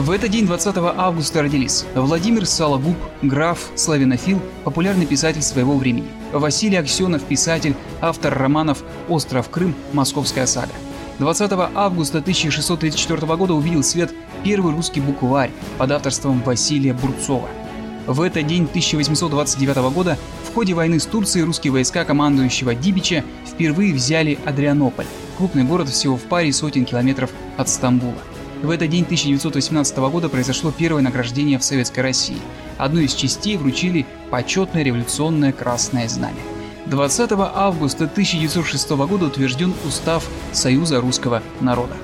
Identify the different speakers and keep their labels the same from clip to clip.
Speaker 1: В этот день 20 августа родились Владимир Сологуб, граф, славянофил, популярный писатель своего времени, Василий Аксенов, писатель, автор романов «Остров Крым», «Московская сага». 20 августа 1634 года увидел свет первый русский букварь под авторством Василия Бурцова. В этот день 1829 года в ходе войны с Турцией русские войска командующего Дибича впервые взяли Адрианополь, крупный город всего в паре сотен километров от Стамбула. В этот день 1918 года произошло первое награждение в Советской России. Одной из частей вручили почетное революционное Красное Знамя. 20 августа 1906 года утвержден Устав Союза русского народа.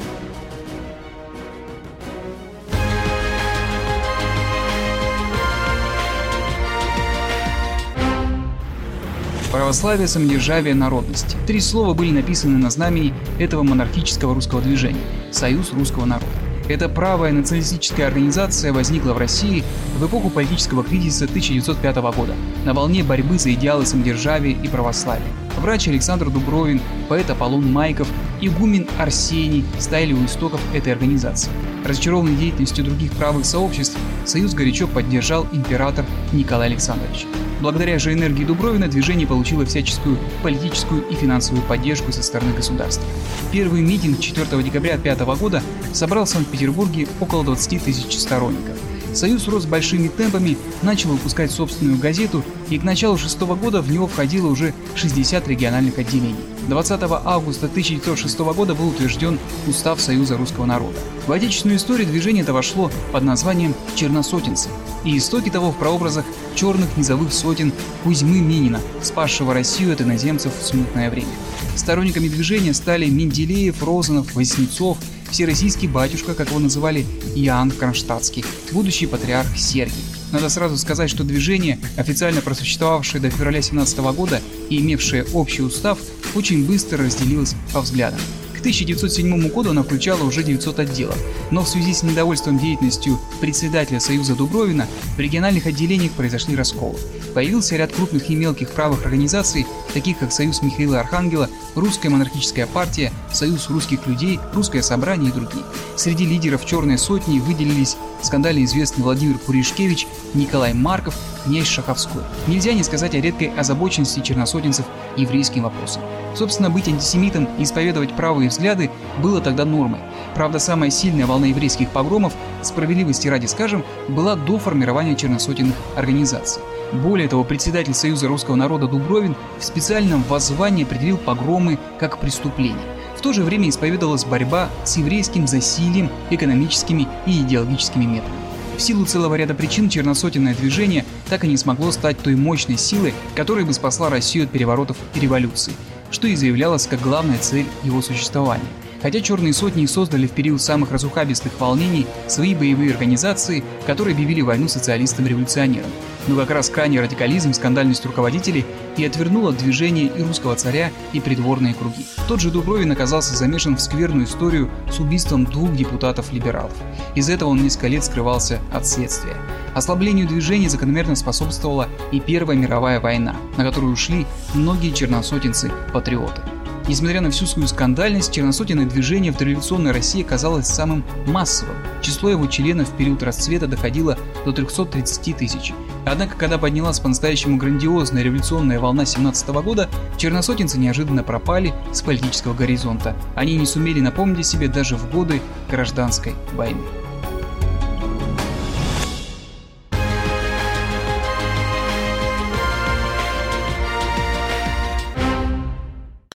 Speaker 1: Православие, самодержавие, народность. Три слова были написаны на знамени этого монархического русского движения – Союз русского народа. Эта правая националистическая организация возникла в России в эпоху политического кризиса 1905 года, на волне борьбы за идеалы самодержавия и православия. Врач Александр Дубровин, поэт Аполлон Майков, игумен Арсений стояли у истоков этой организации. Разочарованный деятельностью других правых сообществ, Союз горячо поддержал император Николай Александрович. Благодаря же энергии Дубровина движение получило всяческую политическую и финансовую поддержку со стороны государства. Первый митинг 4 декабря 2005 года собрал в Санкт-Петербурге около 20 тысяч сторонников. Союз рос большими темпами, начал выпускать собственную газету, и к началу 2006 года в него входило уже 60 региональных отделений. 20 августа 1906 года был утвержден Устав Союза русского народа. В отечественную историю движение это вошло под названием «Черносотенцы», и истоки того в прообразах черных низовых сотен Кузьмы Минина, спасшего Россию от иноземцев в смутное время. Сторонниками движения стали Менделеев, Розанов, Васнецов, всероссийский батюшка, как его называли, Иоанн Кронштадтский, будущий патриарх Сергий. Надо сразу сказать, что движение, официально просуществовавшее до февраля 1917 года и имевшее общий устав, очень быстро разделилось по взглядам. К 1907 году она включала уже 900 отделов, но в связи с недовольством деятельностью председателя Союза Дубровина в региональных отделениях произошли расколы. Появился ряд крупных и мелких правых организаций, таких как Союз Михаила Архангела, Русская монархическая партия, Союз русских людей, Русское собрание и другие. Среди лидеров «Черной сотни» выделились скандально известный Владимир Пуришкевич, Николай Марков, князь Шаховской. Нельзя не сказать о редкой озабоченности черносотенцев еврейским вопросом. Собственно, быть антисемитом и исповедовать правые взгляды было тогда нормой. Правда, самая сильная волна еврейских погромов, справедливости ради скажем, была до формирования черносотенных организаций. Более того, председатель Союза русского народа Дубровин в специальном воззвании определил погромы как преступление. В то же время исповедовалась борьба с еврейским засильем, экономическими и идеологическими методами. В силу целого ряда причин черносотенное движение так и не смогло стать той мощной силой, которая бы спасла Россию от переворотов и революций, что и заявлялось как главная цель его существования. Хотя черные сотни создали в период самых разухабистых волнений свои боевые организации, которые объявили войну социалистам-революционерам. Но как раз крайний радикализм, скандальность руководителей и отвернул от движения и русского царя, и придворные круги. Тот же Дубровин оказался замешан в скверную историю с убийством 2 депутатов-либералов. Из-за этого он несколько лет скрывался от следствия. Ослаблению движения закономерно способствовала и Первая мировая война, на которую ушли многие черносотенцы-патриоты. Несмотря на всю свою скандальность, черносотенное движение в дореволюционной России казалось самым массовым. Число его членов в период расцвета доходило до 330 тысяч. Однако, когда поднялась по-настоящему грандиозная революционная волна 1917 года, черносотенцы неожиданно пропали с политического горизонта. Они не сумели напомнить о себе даже в годы гражданской войны.